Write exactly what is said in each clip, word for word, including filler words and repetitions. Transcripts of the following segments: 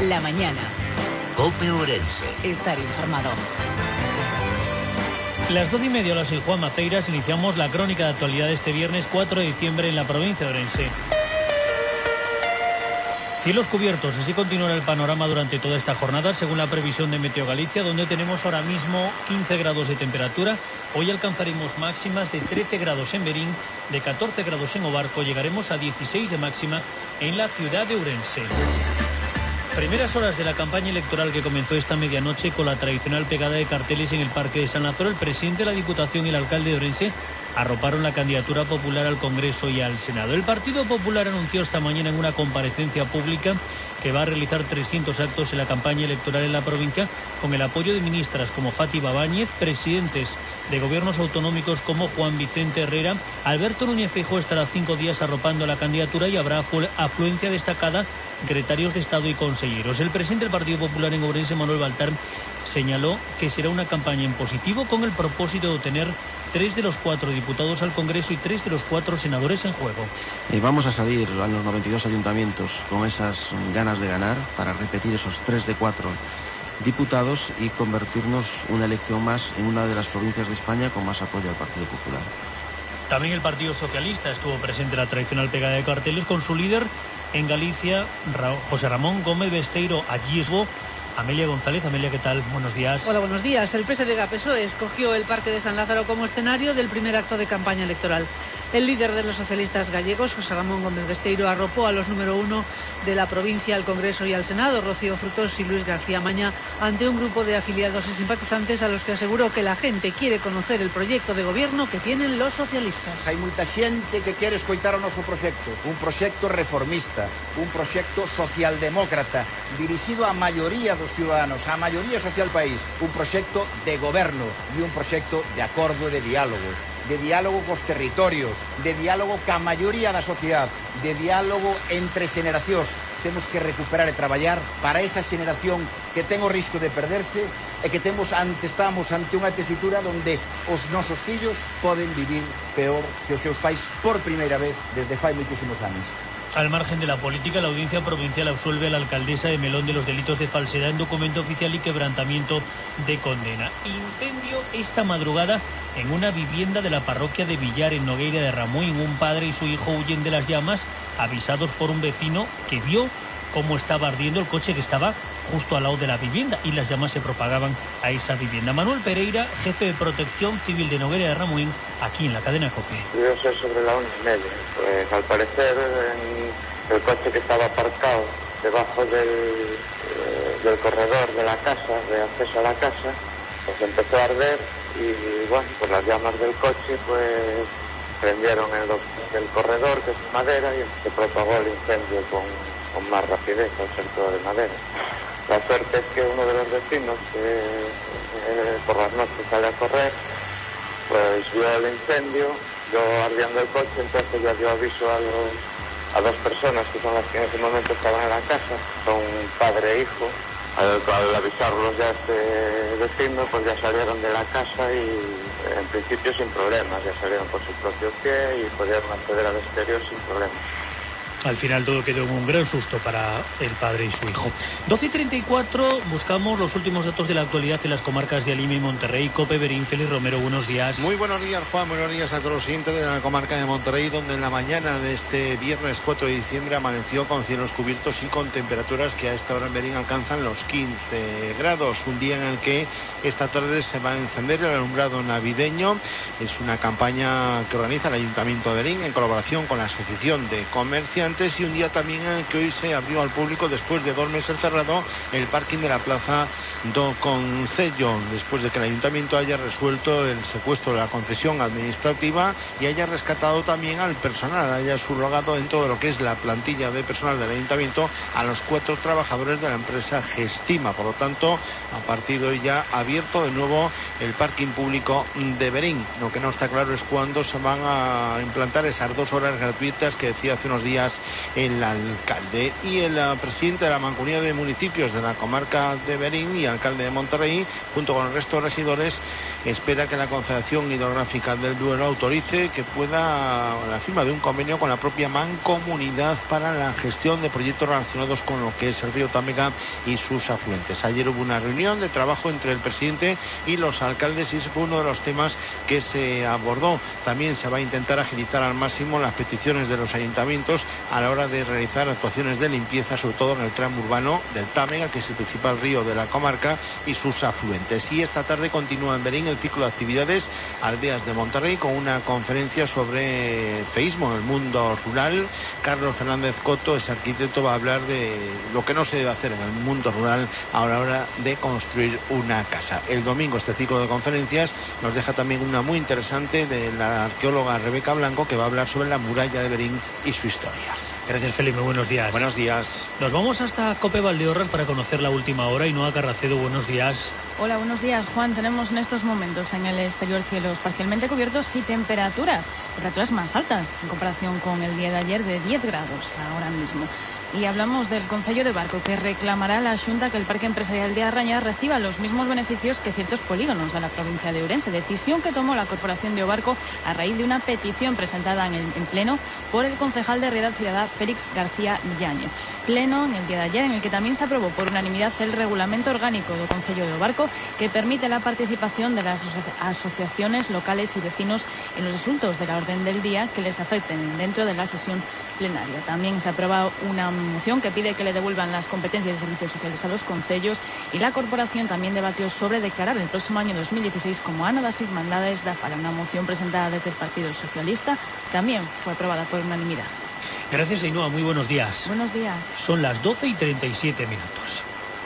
la mañana. COPE Ourense. Estar informado. Las doce y media, hola, soy Juan Maceiras. Iniciamos la crónica de actualidad de este viernes cuatro de diciembre en la provincia de Ourense. Cielos cubiertos, así continuará el panorama durante toda esta jornada, según la previsión de Meteo Galicia, donde tenemos ahora mismo quince grados de temperatura. Hoy alcanzaremos máximas de trece grados en Berín, de catorce grados en Obarco, llegaremos a dieciséis de máxima en la ciudad de Ourense. Primeras horas de la campaña electoral que comenzó esta medianoche con la tradicional pegada de carteles en el Parque de San Lázaro. El presidente de la Diputación y el alcalde de Ourense arroparon la candidatura popular al Congreso y al Senado. El Partido Popular anunció esta mañana en una comparecencia pública que va a realizar trescientos actos en la campaña electoral en la provincia, con el apoyo de ministras como Fátima Báñez, presidentes de gobiernos autonómicos como Juan Vicente Herrera. Alberto Núñez Feijóo estará cinco días arropando la candidatura y habrá afluencia destacada, secretarios de Estado y consejeros. El presidente del Partido Popular en Ourense, Manuel Baltar, señaló que será una campaña en positivo con el propósito de obtener tres de los cuatro diputados al Congreso y tres de los cuatro senadores en juego. Y vamos a salir a los noventa y dos ayuntamientos con esas ganas de ganar para repetir esos tres de cuatro diputados y convertirnos una elección más en una de las provincias de España con más apoyo al Partido Popular. También el Partido Socialista estuvo presente en la tradicional pegada de carteles con su líder en Galicia, José Ramón Gómez Besteiro Ayesbo. Amelia González. Amelia, ¿qué tal? Buenos días. Hola, buenos días. El P S D G P S O E escogió el Parque de San Lázaro como escenario del primer acto de campaña electoral. El líder de los socialistas gallegos, José Ramón Gómez Besteiro, arropó a los número uno de la provincia al Congreso y al Senado, Rocío Frutos y Luis García Maña, ante un grupo de afiliados y simpatizantes a los que aseguró que la gente quiere conocer el proyecto de gobierno que tienen los socialistas. Hai moita xente que quere escoitar o noso proxecto, un proxecto reformista, un proxecto socialdemócrata, dirixido á maioría dos ciudadanos, á maioría social do país, un proxecto de goberno e un proxecto de acordo e de diálogo. de diálogo cos territorios, de diálogo ca maioría da sociedade, de diálogo entre xeneracións. Temos que recuperar e traballar para esa xeneración que ten o risco de perderse e que temos ante, estamos ante unha tesitura onde os nosos fillos poden vivir peor que os seus pais por primeira vez desde fai moitísimos anos. Al margen de la política, la Audiencia Provincial absuelve a la alcaldesa de Melón de los delitos de falsedad en documento oficial y quebrantamiento de condena. Incendio esta madrugada en una vivienda de la parroquia de Villar, en Nogueira de Ramuín. Un padre y su hijo huyen de las llamas, avisados por un vecino que vio cómo estaba ardiendo el coche que estaba justo al lado de la vivienda y las llamas se propagaban a esa vivienda. Manuel Pereira, jefe de Protección Civil de Nogueira de Ramuín, aquí en la cadena COPE. Yo sé sobre la una y media. Pues al parecer en el coche que estaba aparcado debajo del, eh, del corredor de la casa, de acceso a la casa, pues empezó a arder y bueno, pues las llamas del coche pues prendieron el, el corredor, que es de madera, y se propagó el incendio con, con más rapidez al ser todo de madera. La suerte es que uno de los vecinos, eh, eh, por las noches sale a correr, pues vio el incendio, vio ardiendo el coche, entonces ya dio aviso a, los, a dos personas que son las que en ese momento estaban en la casa, son padre e hijo. Al, al avisarlos ya a este vecino, pues ya salieron de la casa y en principio sin problemas, ya salieron por su propio pie y pudieron acceder al exterior sin problemas. Al final todo quedó en un gran susto para el padre y su hijo. doce y treinta y cuatro, buscamos los últimos datos de la actualidad en las comarcas de Alime y Monterrey. COPE, Berín, Félix Romero, buenos días. Muy buenos días, Juan, buenos días a todos los siguientes de la comarca de Monterrey, donde en la mañana de este viernes cuatro de diciembre amaneció con cielos cubiertos y con temperaturas que a esta hora en Berín alcanzan los quince grados. Un día en el que esta tarde se va a encender el alumbrado navideño. Es una campaña que organiza el Ayuntamiento de Berín en colaboración con la Asociación de Comerciantes, y un día también en el que hoy se abrió al público, después de dos meses cerrado, el parking de la Plaza do Concello, después de que el Ayuntamiento haya resuelto el secuestro de la concesión administrativa y haya rescatado también al personal, haya subrogado dentro de lo que es la plantilla de personal del Ayuntamiento a los cuatro trabajadores de la empresa Gestima. Por lo tanto, a partir de hoy ya abierto de nuevo el parking público de Berín. Lo que no está claro es cuándo se van a implantar esas dos horas gratuitas que decía hace unos días el alcalde. Y el uh, presidente de la Mancomunidad de Municipios de la comarca de Berín y alcalde de Monterrey, junto con el resto de regidores, espera que la Confederación Hidrográfica del Duero autorice que pueda la firma de un convenio con la propia Mancomunidad para la gestión de proyectos relacionados con lo que es el río Támega y sus afluentes. Ayer hubo una reunión de trabajo entre el presidente y los alcaldes y ese fue uno de los temas que se abordó. También se va a intentar agilizar al máximo las peticiones de los ayuntamientos a la hora de realizar actuaciones de limpieza, sobre todo en el tramo urbano del Támega, que es el principal río de la comarca, y sus afluentes. Y esta tarde continúa en Berín el ciclo de actividades Aldeas de Monterrey con una conferencia sobre feísmo en el mundo rural. Carlos Fernández Coto, ese arquitecto, va a hablar de lo que no se debe hacer en el mundo rural a la hora de construir una casa. El domingo este ciclo de conferencias nos deja también una muy interesante de la arqueóloga Rebeca Blanco, que va a hablar sobre la muralla de Berín y su historia. Gracias, Felipe. Buenos días. Buenos días. Nos vamos hasta Cope Valdeorras para conocer la última hora. Ainhoa Carracedo, buenos días. Hola, buenos días, Juan. Tenemos en estos momentos en el exterior cielos parcialmente cubiertos y temperaturas, temperaturas más altas en comparación con el día de ayer, de diez grados ahora mismo. Y hablamos del Concello de Barco, que reclamará a la Xunta que el Parque Empresarial de Arrañá reciba los mismos beneficios que ciertos polígonos de la provincia de Ourense, decisión que tomó la Corporación de Obarco a raíz de una petición presentada en, el, en pleno por el concejal de Realidad Ciudadana Félix García Yáñez. Pleno en el día de ayer en el que también se aprobó por unanimidad el reglamento orgánico del Concello de Obarco, que permite la participación de las asociaciones locales y vecinos en los asuntos de la orden del día que les afecten dentro de la sesión plenaria. También se aprueba una moción que pide que le devuelvan las competencias de servicios sociales a los concellos, y la corporación también debatió sobre declarar el próximo año dos mil dieciséis como ano das Irmandades da Fala. Una moción presentada desde el Partido Socialista también fue aprobada por unanimidad. Gracias, Ainhoa. Muy buenos días. Buenos días. Son las doce y treinta y siete minutos.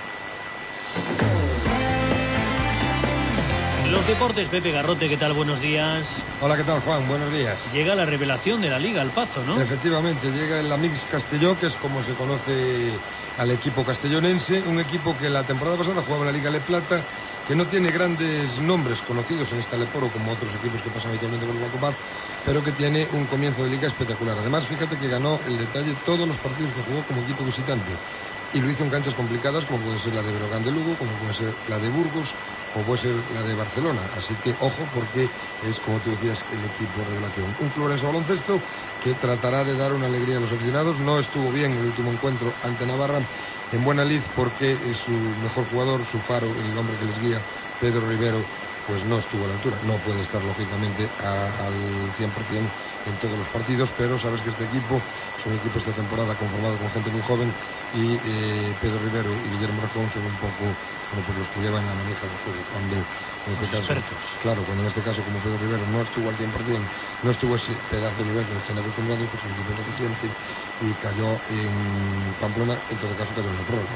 Los deportes, Pepe Garrote, ¿qué tal? Buenos días. Hola, ¿qué tal, Juan? Buenos días. Llega la revelación de la Liga al Pazo, ¿no? Efectivamente, llega el Amics Castelló, que es como se conoce al equipo castellonense, un equipo que la temporada pasada jugaba en la Liga Le Plata, que no tiene grandes nombres conocidos en esta Leporo como otros equipos que pasan habitualmente con el Banco Paz, pero que tiene un comienzo de liga espectacular. Además, fíjate que ganó el detalle todos los partidos que jugó como equipo visitante, y lo hizo en canchas complicadas como puede ser la de Breogán de Lugo, como puede ser la de Burgos o puede ser la de Barcelona. Así que ojo, porque es, como tú decías, el equipo revelación. Un club en baloncesto que tratará de dar una alegría a los aficionados. No estuvo bien el último encuentro ante Navarra en buena lid, porque su mejor jugador, su faro, el hombre que les guía, Pedro Rivero, pues no estuvo a la altura. No puede estar, lógicamente, a, al cien por cien en todos los partidos, pero sabes que este equipo es un equipo esta temporada conformado con gente muy joven, y eh, Pedro Rivero y Guillermo Racón son un poco como pues los que llevan la manija del juego. Cuando en este caso, claro, cuando en este caso, como Pedro Rivero no estuvo al cien por cien, no estuvo ese pedazo de nivel que nos están acostumbrados, pues el equipo deficiente y cayó en Pamplona, en todo caso cayó en la prórroga.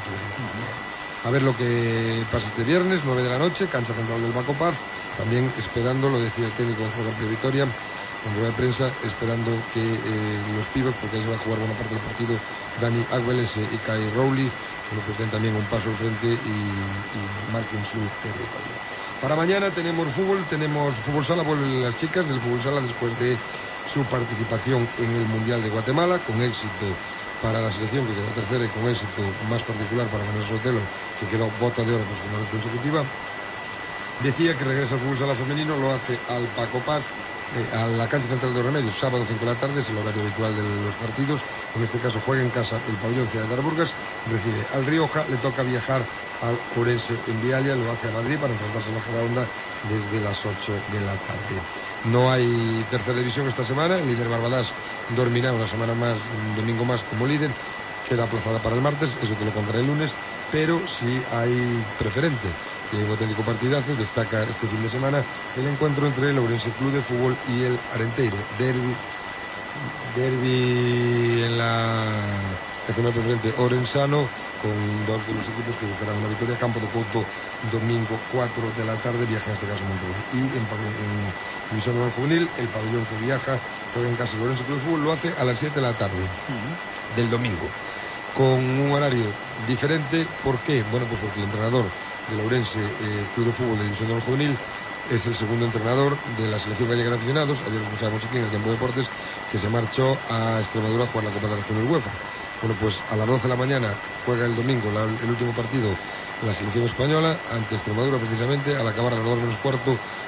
A ver lo que pasa este viernes, nueve de la noche, cancha central del Banco Paz, también esperando, lo decía el técnico de Juego de Vitoria en rueda de prensa, esperando que eh, los pibos, porque ahí se va a jugar buena parte del partido, Dani Agüeles y Kai Rowley, que nos den también un paso al frente y, y marquen su territorio. Para mañana tenemos fútbol, tenemos fútbol sala, vuelven las chicas del fútbol sala después de su participación en el Mundial de Guatemala, con éxito para la selección, que quedó tercera, y con éxito más particular para Vanessa Sotelo, que quedó bota de oro por segunda vez consecutiva. Decía que regresa al fútbol sala femenino, lo hace al Paco Paz, eh, a la cancha central de Remedios, sábado cinco de la tarde, es el horario habitual de los partidos. En este caso juega en casa el pabellón Ciudad de Arburgas, recibe al Rioja, le toca viajar al Ourense en Vialia, lo hace a Madrid para enfrentarse a la Gedaonda desde las ocho de la tarde. No hay tercera división esta semana, el líder Barbadas dormirá una semana más, un domingo más como líder, queda aplazada para el martes, eso te lo contaré el lunes, pero sí hay preferente, que un auténtico partidazo. Destaca este fin de semana el encuentro entre el Ourense Club de Fútbol y el Arenteiro, derbi, derbi en la regional preferente orensano, con dos de los equipos que buscarán una victoria. Campo de Couto, domingo cuatro de la tarde, viaja en este caso Monterrey. Y en, en División Normal Juvenil, el pabellón que viaja, juega en casa el Ourense Club de Fútbol, lo hace a las siete de la tarde uh-huh. del domingo, con un horario diferente. ¿Por qué? Bueno, pues porque el entrenador del Ourense eh, Club de Fútbol de División Normal Juvenil es el segundo entrenador de la selección gallega de aficionados. Ayer lo escuchábamos aquí en el Tiempo de Deportes, que se marchó a Extremadura a jugar la Copa de la Región del UEFA. Bueno, pues a las doce de la mañana juega el domingo la, el último partido la selección española ante Extremadura, precisamente. Al acabar a las dos menos cuarto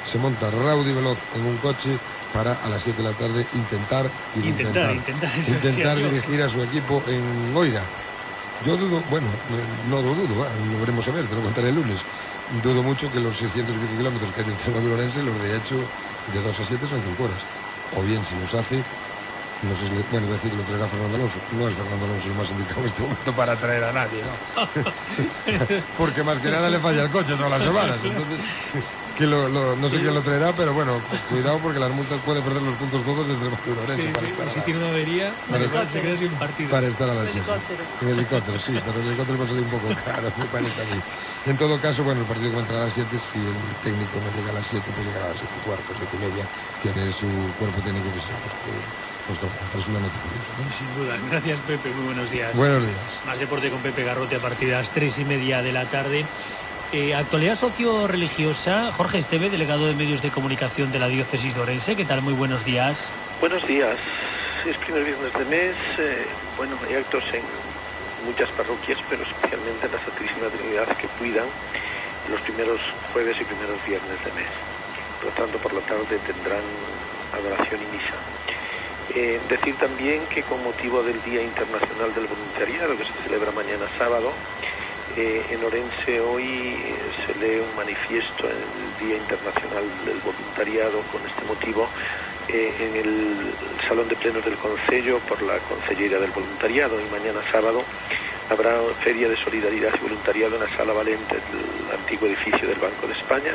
se monta raudo y veloz en un coche para a las siete de la tarde intentar intentar, intentar, intentar, intentar dirigir a su equipo en Oira. Yo dudo, bueno, no lo dudo, ¿eh? Lo veremos a ver, te lo contaré el lunes. Dudo mucho que los seiscientos y pico kilómetros que hay de Extremadura a Orense, los de hecho de dos a siete son cinco horas. O bien, si los hace, no sé si, bueno, decir que lo traerá Fernando Alonso. No es Fernando Alonso el más indicado en este momento para traer a nadie, ¿no? Porque más que nada le falla el coche todas las semanas. Entonces, que lo, lo, no sé quién lo traerá, pero bueno, cuidado porque las multas puede perder los puntos todos desde Extremadura a Orense. Sí, para sí, estar si a, tiene una avería, para, estar, se queda sin partido. Para estar a las siete. En helicóptero, sí, pero el helicóptero va a salir un poco caro, me parece a mí. En todo caso, bueno, el partido comienza a las siete, si el técnico no llega a las siete, pues llegará a las siete y cuarto, siete y media, tiene su cuerpo técnico que se pues, pues toca, es una noticia. ¿No? Sin duda, gracias Pepe, muy buenos días. Buenos días. Más deporte con Pepe Garrote a partir de las tres y media de la tarde. Eh, actualidad socio-religiosa, Jorge Esteve, delegado de Medios de Comunicación de la Diócesis de Orense, ¿qué tal? Muy buenos días. Buenos días, es primer viernes de mes, eh, bueno, hay actos en muchas parroquias, pero especialmente en la Santísima Trinidad que cuidan los primeros jueves y primeros viernes de mes. Por lo tanto, por la tarde tendrán adoración y misa. Eh, decir también que con motivo del Día Internacional del Voluntariado, que se celebra mañana sábado, eh, en Orense hoy se lee un manifiesto en el Día Internacional del Voluntariado con este motivo eh, en el Salón de Plenos del Concello por la Concellería del Voluntariado, y mañana sábado habrá Feria de Solidaridad y Voluntariado en la Sala Valente del antiguo edificio del Banco de España,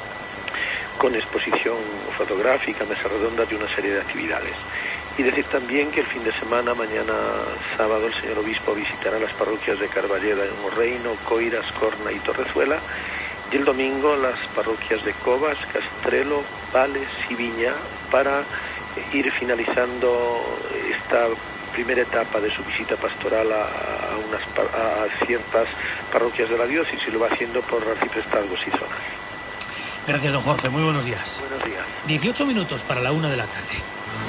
con exposición fotográfica, mesa redonda y una serie de actividades. Y decir también que el fin de semana, mañana sábado, el señor obispo visitará las parroquias de Carballeda en Morreino, Coiras, Corna y Torrezuela, y el domingo las parroquias de Covas, Castrelo, Vales y Viña, para ir finalizando esta primera etapa de su visita pastoral a, a, unas, a ciertas parroquias de la diócesis, y lo va haciendo por arciprestazgos y zonas. Gracias, don Jorge. Muy buenos días. Buenos días. dieciocho minutos para la una de la tarde.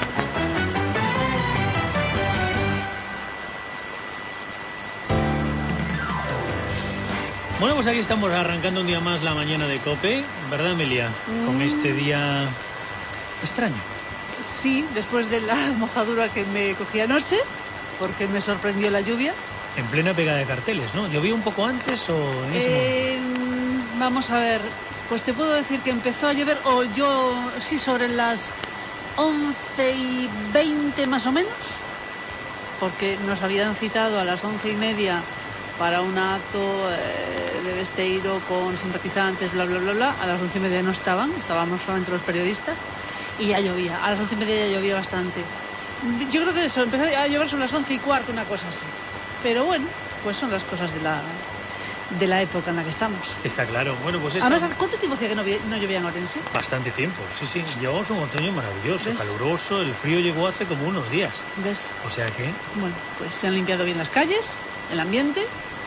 Bueno, pues aquí estamos arrancando un día más la mañana de COPE, ¿verdad, Amelia? Mm. Con este día extraño. Sí, después de la mojadura que me cogí anoche, porque me sorprendió la lluvia. En plena pegada de carteles, ¿no? ¿Llovía un poco antes o en ese eh, momento? Vamos a ver, pues te puedo decir que empezó a llover, o yo, sí, sobre las once y veinte más o menos, porque nos habían citado a las once y media para un acto eh, de Besteiro con simpatizantes, bla, bla, bla, bla. A las once y media no estaban, estábamos solamente los periodistas, y ya llovía. A las once y media ya llovía bastante. Yo creo que eso, empezó a llover sobre las once y cuarto, una cosa así. Pero bueno, pues son las cosas de la de la época en la que estamos. Está claro. Bueno, pues esto... Además, ¿cuánto tiempo hacía que no, no llovía en Orense? Bastante tiempo, sí, sí. Llevamos un otoño maravilloso, ¿ves? Caluroso. El frío llegó hace como unos días. ¿Ves? O sea que... Bueno, pues se han limpiado bien las calles, el ambiente,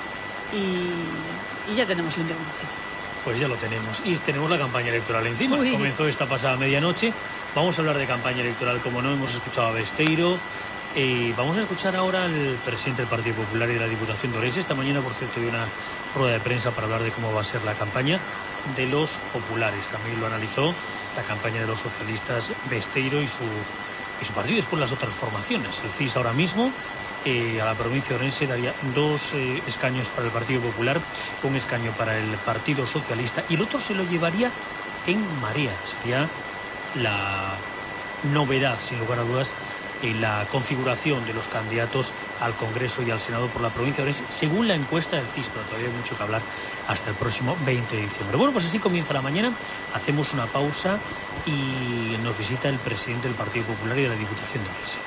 y, y ya tenemos el invierno. Pues ya lo tenemos. Y tenemos la campaña electoral encima. Uy. Comenzó esta pasada medianoche. Vamos a hablar de campaña electoral, como no, hemos escuchado a Besteiro. Eh, vamos a escuchar ahora al presidente del Partido Popular y de la Diputación de Orense. Esta mañana, por cierto, dio una rueda de prensa para hablar de cómo va a ser la campaña de los populares. También lo analizó la campaña de los socialistas, Besteiro y su, y su partido. Después las otras formaciones. El C I S ahora mismo eh, a la provincia de Orense daría dos eh, escaños para el Partido Popular, un escaño para el Partido Socialista, y el otro se lo llevaría en Marea. Sería la novedad, sin lugar a dudas, en la configuración de los candidatos al Congreso y al Senado por la provincia de Orense, según la encuesta del C I S, pero todavía hay mucho que hablar hasta el próximo veinte de diciembre. Bueno, pues así comienza la mañana, hacemos una pausa y nos visita el presidente del Partido Popular y de la Diputación de Orense.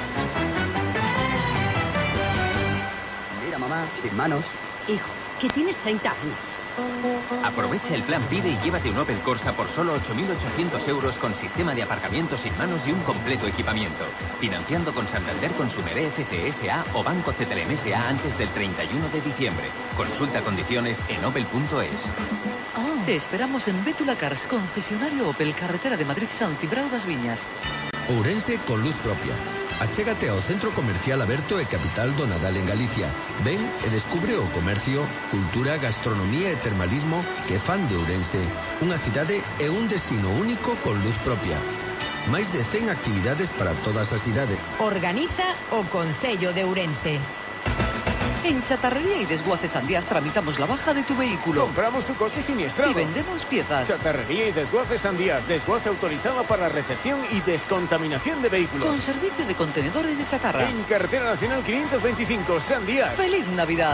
Mira, mamá, sin manos. Hijo, que tienes treinta años. Aprovecha el plan PIDE y llévate un Opel Corsa por solo ocho mil ochocientos euros con sistema de aparcamiento sin manos y un completo equipamiento. Financiando con Santander Consumer E F C S A o Banco C T L M S A antes del treinta y uno de diciembre. Consulta condiciones en opel punto es. Oh. Te esperamos en Bétula Cars, concesionario Opel, carretera de Madrid, San Cibrao das Viñas. Ourense con luz propia. achégate ao Centro Comercial Aberto e Capital do Nadal en Galicia. Ven e descubre o comercio, cultura, gastronomía e termalismo que fan de Ourense unha cidade e un destino único con luz propia. Máis de cen actividades para todas as idades. Organiza o Concello de Ourense. En Chatarrería y Desguaces Sandías tramitamos la baja de tu vehículo. Compramos tu coche siniestrado. Y vendemos piezas. Chatarrería y Desguaces Sandías. Desguace autorizado para recepción y descontaminación de vehículos. Con servicio de contenedores de chatarra. En Carretera Nacional quinientos veinticinco, Sandías. ¡Feliz Navidad!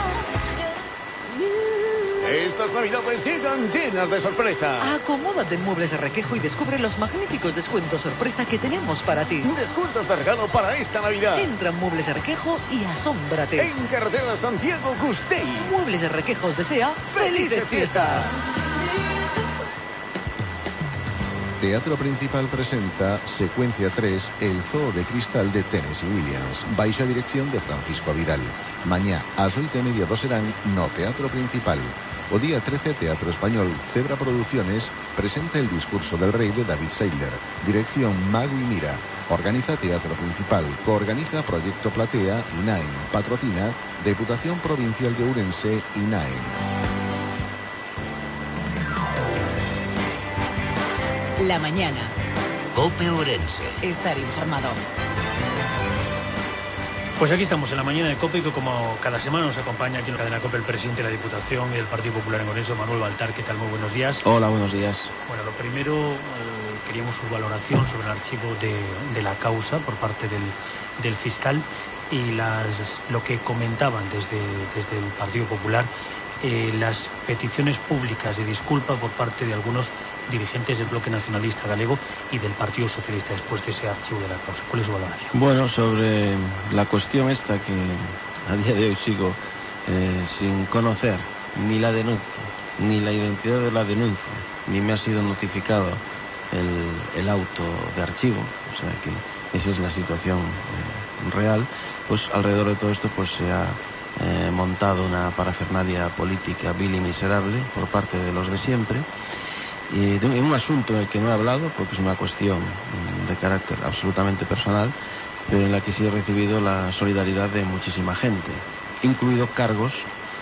Estas navidades llegan llenas de sorpresa. Acomódate en Muebles de Requejo y descubre los magníficos descuentos sorpresa que tenemos para ti. Descuentos de regalo para esta Navidad. Entra en Muebles de Requejo y asómbrate. En Carretera Santiago Gustey. Muebles de Requejo os desea ¡felices fiestas! Teatro Principal presenta Secuencia tres, El Zoo de Cristal de Tennessee Williams, baixa dirección de Francisco Vidal. Mañá, ás oito e media do serán no Teatro Principal. O día trece, Teatro Español, Cebra Producciones, presenta El Discurso del Rey de David Seiler, dirección Mago y Mira. Organiza Teatro Principal, coorganiza Proyecto Platea, INAEM, patrocina Deputación Provincial de Ourense, INAEM. La mañana. COPE Ourense. Estar informado. Pues aquí estamos en la mañana de COPE y que como cada semana nos acompaña aquí en la cadena COPE el presidente de la Diputación y del Partido Popular en Ourense, Manuel Baltar. ¿Qué tal? Muy buenos días. Hola, buenos días. Bueno, lo primero, eh, queríamos su valoración sobre el archivo de, de la causa por parte del, del fiscal y las, lo que comentaban desde, desde el Partido Popular, eh, las peticiones públicas de disculpa por parte de algunos dirigentes del Bloque Nacionalista Galego y del Partido Socialista después de ese archivo de la causa. ¿Cuál es su valoración? Bueno, sobre la cuestión esta que a día de hoy sigo eh, sin conocer ni la denuncia, ni la identidad de la denuncia, ni me ha sido notificado el, el auto de archivo, o sea que esa es la situación eh, real, pues alrededor de todo esto pues se ha eh, montado una parafernalia política vil y miserable por parte de los de siempre. Y de un, en un asunto en el que no he hablado, porque es una cuestión de carácter absolutamente personal, pero en la que sí he recibido la solidaridad de muchísima gente, incluidos cargos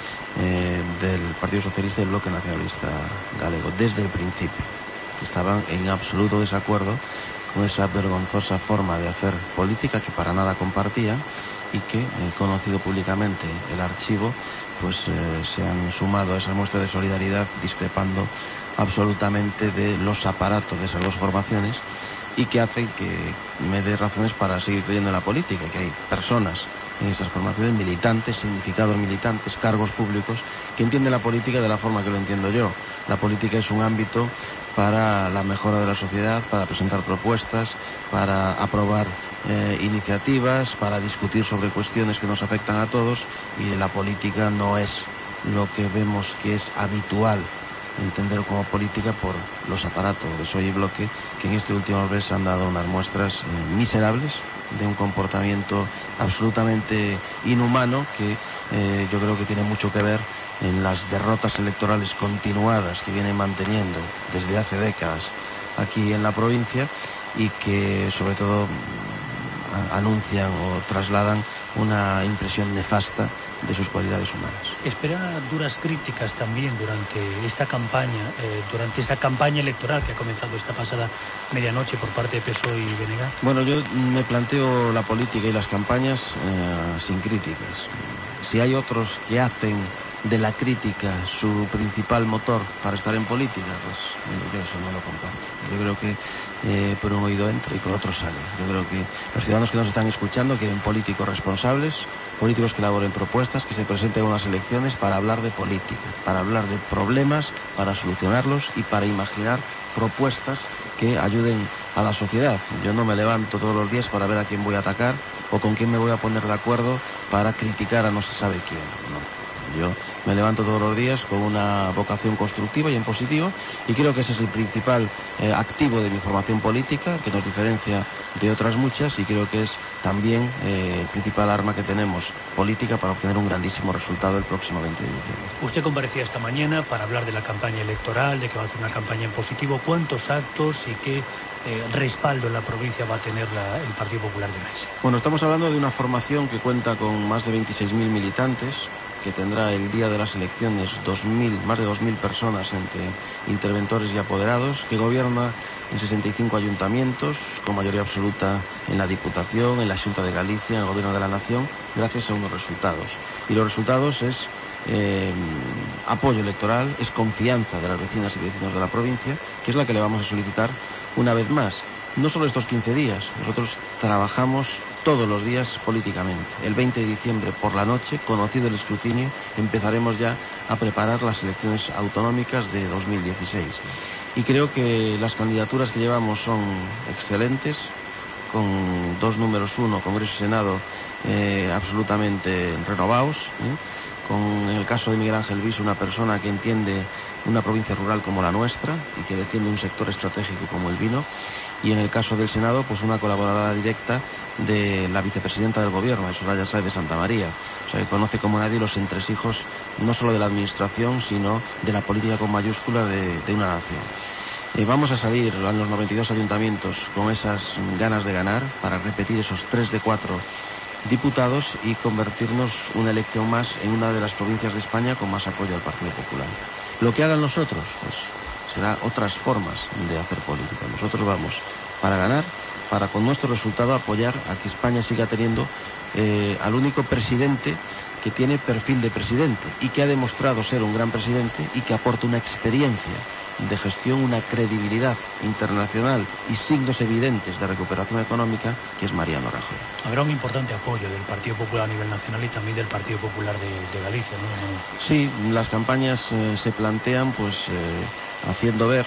eh, del Partido Socialista y del Bloque Nacionalista Galego, desde el principio. Estaban en absoluto desacuerdo con esa vergonzosa forma de hacer política que para nada compartían y que, eh, conocido públicamente el archivo, pues eh, se han sumado a esa muestra de solidaridad discrepando absolutamente de los aparatos de esas dos formaciones y que hacen que me dé razones para seguir creyendo en la política, que hay personas en esas formaciones, militantes, significados militantes, cargos públicos, que entienden la política de la forma que lo entiendo yo. La política es un ámbito para la mejora de la sociedad, para presentar propuestas, para aprobar eh, iniciativas, para discutir sobre cuestiones que nos afectan a todos, y la política no es lo que vemos que es habitual entender como política por los aparatos de P S O E y Bloque, que en este último mes han dado unas muestras eh, miserables de un comportamiento absolutamente inhumano que eh, yo creo que tiene mucho que ver en las derrotas electorales continuadas que vienen manteniendo desde hace décadas aquí en la provincia y que sobre todo anuncian o trasladan una impresión nefasta de sus cualidades humanas. ¿Espera duras críticas también durante esta campaña, eh, durante esta campaña electoral que ha comenzado esta pasada medianoche por parte de P S O E y B N G? Bueno, yo me planteo la política y las campañas eh, sin críticas. Si hay otros que hacen de la crítica su principal motor para estar en política, pues yo eso no lo comparto. Yo creo que eh, por un oído entra y por otro sale. Yo creo que los ciudadanos que nos están escuchando quieren políticos responsables, políticos que elaboren propuestas, que se presenten a unas elecciones para hablar de política, para hablar de problemas, para solucionarlos y para imaginar propuestas que ayuden a la sociedad. Yo no me levanto todos los días para ver a quién voy a atacar o con quién me voy a poner de acuerdo para criticar a no se sabe quién. No. Yo me levanto todos los días con una vocación constructiva y en positivo, y creo que ese es el principal eh, activo de mi formación política, que nos diferencia de otras muchas, y creo que es también eh, el principal arma que tenemos política para obtener un grandísimo resultado el próximo veinte de diciembre. Usted comparecía esta mañana para hablar de la campaña electoral, de que va a hacer una campaña en positivo. ¿Cuántos actos y qué eh, respaldo en la provincia va a tener la, el Partido Popular de Urense? Bueno, estamos hablando de una formación que cuenta con más de veintiséis mil militantes, que tendrá el día de las elecciones dos mil, más de dos mil personas entre interventores y apoderados, que gobierna en sesenta y cinco ayuntamientos, con mayoría absoluta en la Diputación, en la Xunta de Galicia, en el Gobierno de la Nación, gracias a unos resultados. Y los resultados es eh, apoyo electoral, es confianza de las vecinas y vecinos de la provincia, que es la que le vamos a solicitar una vez más. No solo estos quince días, nosotros trabajamos todos los días políticamente. El veinte de diciembre por la noche, conocido el escrutinio, empezaremos ya a preparar las elecciones autonómicas de dos mil dieciséis. Y creo que las candidaturas que llevamos son excelentes, con dos números uno, Congreso y Senado, eh, absolutamente renovados, ¿eh? Con, en el caso de Miguel Ángel Viso, una persona que entiende una provincia rural como la nuestra y que defiende un sector estratégico como el vino. Y en el caso del Senado, pues una colaboradora directa de la vicepresidenta del Gobierno, de Soraya Sáez de Santa María. O sea, que conoce como nadie los entresijos no solo de la administración, sino de la política con mayúsculas de, de una nación. Eh, vamos a salir a los noventa y dos ayuntamientos con esas ganas de ganar para repetir esos tres de cuatro diputados y convertirnos una elección más en una de las provincias de España con más apoyo al Partido Popular. Lo que hagan los otros, pues será otras formas de hacer política. Nosotros vamos para ganar, para con nuestro resultado apoyar a que España siga teniendo eh, al único presidente que tiene perfil de presidente y que ha demostrado ser un gran presidente y que aporta una experiencia de gestión, una credibilidad internacional y signos evidentes de recuperación económica, que es Mariano Rajoy. Habrá un importante apoyo del Partido Popular a nivel nacional y también del Partido Popular de, de Galicia, ¿no? Sí, las campañas eh, se plantean pues eh, haciendo ver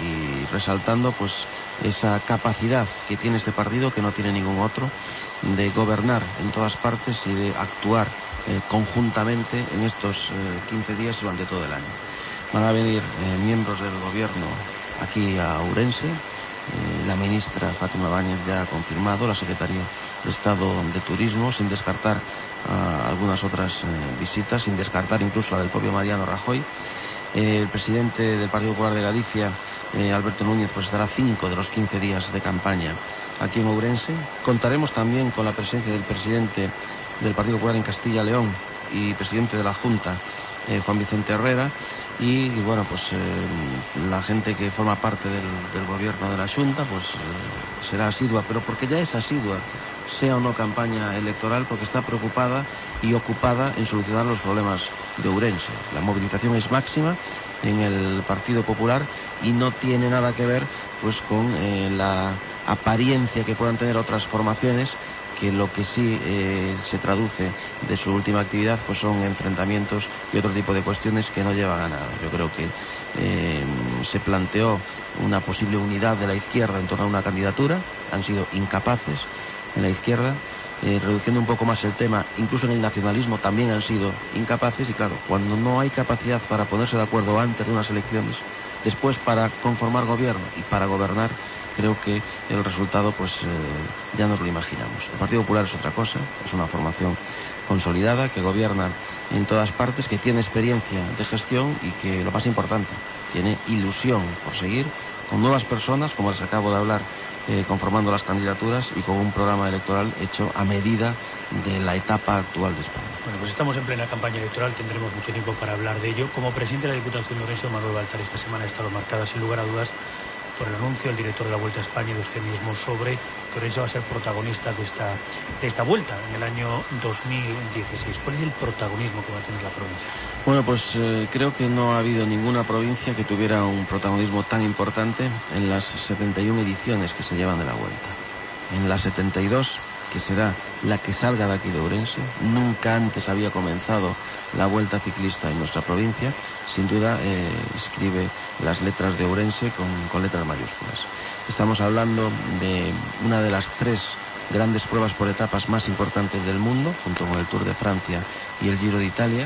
y resaltando pues esa capacidad que tiene este partido, que no tiene ningún otro, de gobernar en todas partes y de actuar eh, conjuntamente en estos eh, quince días durante todo el año. Van a venir eh, miembros del gobierno aquí a Ourense. Eh, la ministra Fátima Báñez ya ha confirmado, la Secretaría de Estado de Turismo, sin descartar uh, algunas otras eh, visitas, sin descartar incluso la del propio Mariano Rajoy. Eh, el presidente del Partido Popular de Galicia, eh, Alberto Núñez, pues estará cinco de los quince días de campaña aquí en Ourense. Contaremos también con la presencia del presidente del Partido Popular en Castilla y León y presidente de la Junta, eh, Juan Vicente Herrera, y, y bueno, pues eh, la gente que forma parte del, del gobierno de la Junta, pues eh, será asidua, pero porque ya es asidua, sea o no campaña electoral, porque está preocupada y ocupada en solucionar los problemas de Ourense. La movilización es máxima en el Partido Popular y no tiene nada que ver pues con eh, la apariencia que puedan tener otras formaciones, que lo que sí eh, se traduce de su última actividad pues son enfrentamientos y otro tipo de cuestiones que no llevan a nada. Yo creo que eh, se planteó una posible unidad de la izquierda en torno a una candidatura, han sido incapaces en la izquierda, eh, reduciendo un poco más el tema, incluso en el nacionalismo también han sido incapaces, y claro, cuando no hay capacidad para ponerse de acuerdo antes de unas elecciones, después para conformar gobierno y para gobernar, creo que el resultado pues eh, ya nos lo imaginamos. El Partido Popular es otra cosa, es una formación consolidada que gobierna en todas partes, que tiene experiencia de gestión y que, lo más importante, tiene ilusión por seguir con nuevas personas, como les acabo de hablar, eh, conformando las candidaturas y con un programa electoral hecho a medida de la etapa actual de España. Bueno, pues estamos en plena campaña electoral, tendremos mucho tiempo para hablar de ello. Como presidente de la Diputación de Ourense, Manuel Baltar, esta semana ha estado marcada sin lugar a dudas por el anuncio del director de la Vuelta a España y de usted mismo sobre que Ourense va a ser protagonista de esta, de esta vuelta en el año dos mil dieciséis. ¿Cuál es el protagonismo que va a tener la provincia? Bueno, pues eh, creo que no ha habido ninguna provincia que tuviera un protagonismo tan importante en las setenta y una ediciones que se llevan de la Vuelta. En las setenta y dos, que será la que salga de aquí de Ourense, nunca antes había comenzado la Vuelta Ciclista en nuestra provincia, sin duda eh, escribe las letras de Ourense con, con letras mayúsculas. Estamos hablando de una de las tres grandes pruebas por etapas más importantes del mundo, junto con el Tour de Francia y el Giro de Italia,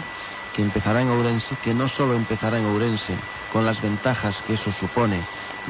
que empezará en Ourense, que no solo empezará en Ourense con las ventajas que eso supone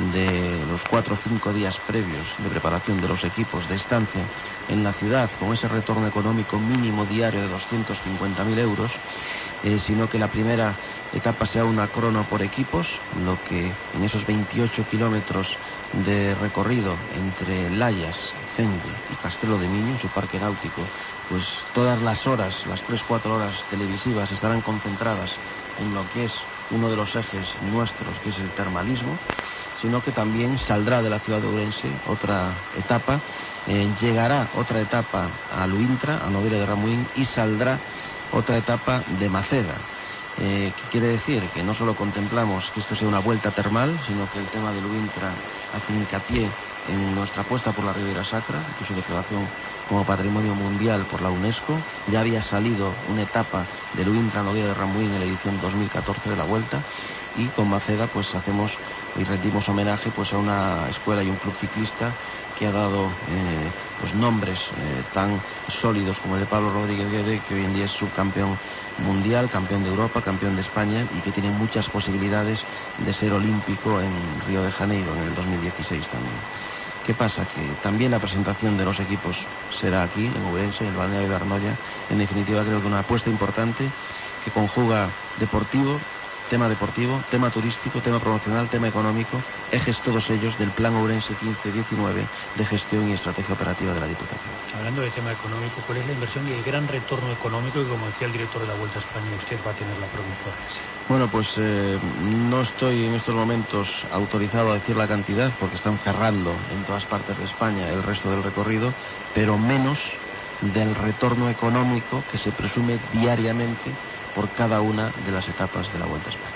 de los cuatro o cinco días previos de preparación de los equipos de estancia en la ciudad, con ese retorno económico mínimo diario de doscientos cincuenta mil euros, eh, sino que la primera etapa sea una crono por equipos, lo que en esos veintiocho kilómetros de recorrido entre Layas, Cenge y Castelo de Miño, su parque náutico, pues todas las horas, las tres cuatro horas televisivas estarán concentradas en lo que es uno de los ejes nuestros, que es el termalismo, sino que también saldrá de la ciudad de Ourense otra etapa, eh, llegará otra etapa a Luintra, a Noguera de Ramuín, y saldrá otra etapa de Maceda. Eh, ¿Qué quiere decir? Que no solo contemplamos que esto sea una vuelta termal, sino que el tema de Luintra hace hincapié en nuestra apuesta por la Ribeira Sacra, que su declaración como Patrimonio Mundial por la UNESCO. Ya había salido una etapa de Luintra a Noguera de Ramuín en la edición dos mil catorce de la Vuelta, y con Maceda pues hacemos y rendimos homenaje pues a una escuela y un club ciclista que ha dado eh, pues nombres eh, tan sólidos como el de Pablo Rodríguez Guede, que hoy en día es subcampeón mundial, campeón de Europa, campeón de España, y que tiene muchas posibilidades de ser olímpico en Río de Janeiro en el dos mil dieciséis también. ¿Qué pasa? Que también la presentación de los equipos será aquí, en Ourense, en el balneario de Arnoia. En definitiva, creo que una apuesta importante que conjuga deportivo, tema deportivo, tema turístico, tema promocional, tema económico, ejes todos ellos del Plan Ourense quince diecinueve de gestión y estrategia operativa de la Diputación. Hablando de tema económico, ¿cuál es la inversión y el gran retorno económico que, como decía el director de la Vuelta a España, usted va a tener la provincia de Ourense? Bueno, pues eh, no estoy en estos momentos autorizado a decir la cantidad, porque están cerrando en todas partes de España el resto del recorrido, pero menos del retorno económico que se presume diariamente por cada una de las etapas de la Vuelta a España.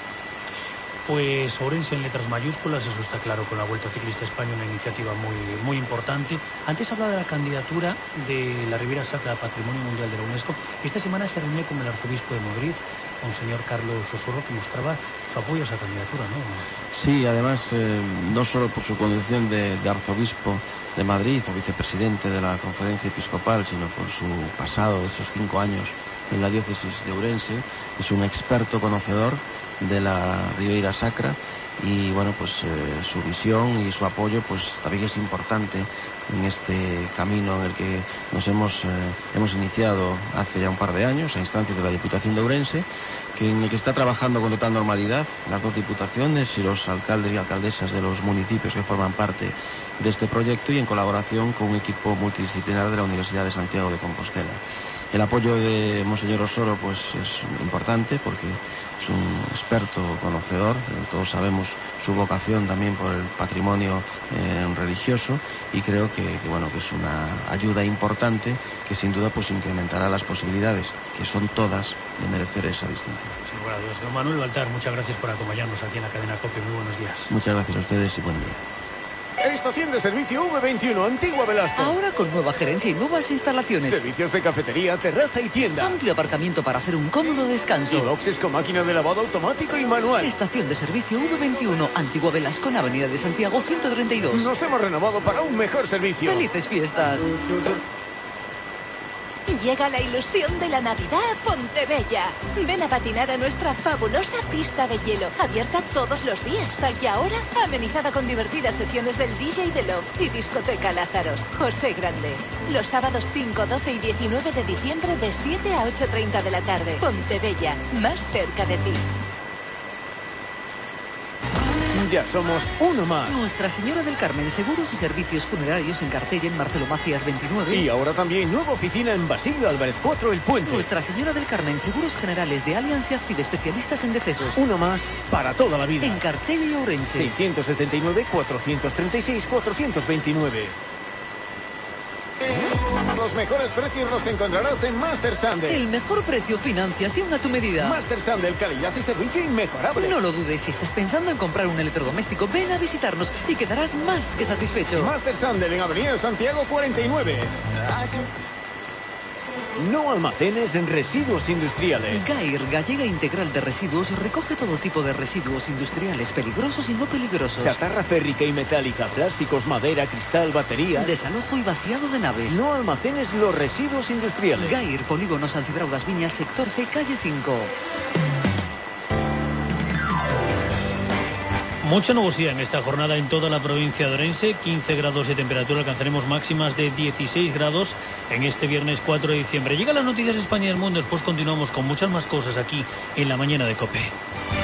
Pues Ourense en letras mayúsculas, eso está claro, con la Vuelta Ciclista a España, una iniciativa muy, muy importante. Antes hablaba de la candidatura de la Ribeira Sacra a Patrimonio Mundial de la UNESCO. Esta semana se reunió con el arzobispo de Madrid, Monseñor Carlos Osorro, que mostraba su apoyo a esa candidatura, ¿no? Sí, además, eh, no solo por su condición de, de arzobispo de Madrid o vicepresidente de la Conferencia Episcopal, sino por su pasado de esos cinco años en la diócesis de Ourense. Es un experto conocedor de la Ribeira Sacra, y bueno, pues eh, su visión y su apoyo pues también es importante en este camino en el que nos hemos eh, hemos iniciado hace ya un par de años a instancias de la Diputación de Ourense, que en el que está trabajando con total normalidad las dos diputaciones y los alcaldes y alcaldesas de los municipios que forman parte de este proyecto, y en colaboración con un equipo multidisciplinar de la Universidad de Santiago de Compostela. El apoyo de Monseñor Osoro pues es importante porque es un experto conocedor, todos sabemos su vocación también por el patrimonio eh, religioso, y creo que, que bueno que es una ayuda importante que sin duda pues incrementará las posibilidades, que son todas, de merecer esa distinción. Sin lugar a dudas. Don Manuel Baltar, muchas gracias por acompañarnos aquí en la cadena COPE. Muy buenos días. Muchas gracias a ustedes y buen día. Estación de servicio V veintiuno, Antigua Velasco. Ahora con nueva gerencia y nuevas instalaciones. Servicios de cafetería, terraza y tienda. Amplio aparcamiento para hacer un cómodo descanso. Y boxes con máquina de lavado automático y manual. Estación de servicio V veintiuno, Antigua Velasco, en Avenida de Santiago ciento treinta y dos. Nos hemos renovado para un mejor servicio. ¡Felices fiestas! Llega la ilusión de la Navidad a Pontebella. Ven a patinar a nuestra fabulosa pista de hielo, abierta todos los días. Y ahora, amenizada con divertidas sesiones del D J de Love y discoteca Lázaros. José Grande. Los sábados cinco, doce y diecinueve de diciembre de siete a ocho y treinta de la tarde. Pontebella, más cerca de ti. Ya somos uno más. Nuestra Señora del Carmen, seguros y servicios funerarios en Cartella, en Marcelo Macías veintinueve. Y ahora también nueva oficina en Basilio Álvarez cuatro, El Puente. Nuestra Señora del Carmen, seguros generales de Allianz y Active, especialistas en decesos. Uno más para toda la vida. En Cartella y Ourense. seiscientos setenta y nueve, cuatrocientos treinta y seis, cuatrocientos veintinueve. Los mejores precios los encontrarás en Master Sandel. El mejor precio, financiación a tu medida. Master Sandel, calidad y servicio inmejorable. No lo dudes, si estás pensando en comprar un electrodoméstico, ven a visitarnos y quedarás más que satisfecho. Master Sandel en Avenida Santiago cuarenta y nueve. No almacenes en residuos industriales. Gair, Gallega Integral de Residuos, recoge todo tipo de residuos industriales peligrosos y no peligrosos. Chatarra férrica y metálica, plásticos, madera, cristal, baterías. Desalojo y vaciado de naves. No almacenes los residuos industriales. Gair, Polígono San Cibrao das Viñas, sector C, calle cinco. Mucha nubosidad en esta jornada en toda la provincia de Orense, quince grados de temperatura, alcanzaremos máximas de dieciséis grados en este viernes cuatro de diciembre. Llegan las noticias de España y del mundo, después continuamos con muchas más cosas aquí en la mañana de COPE.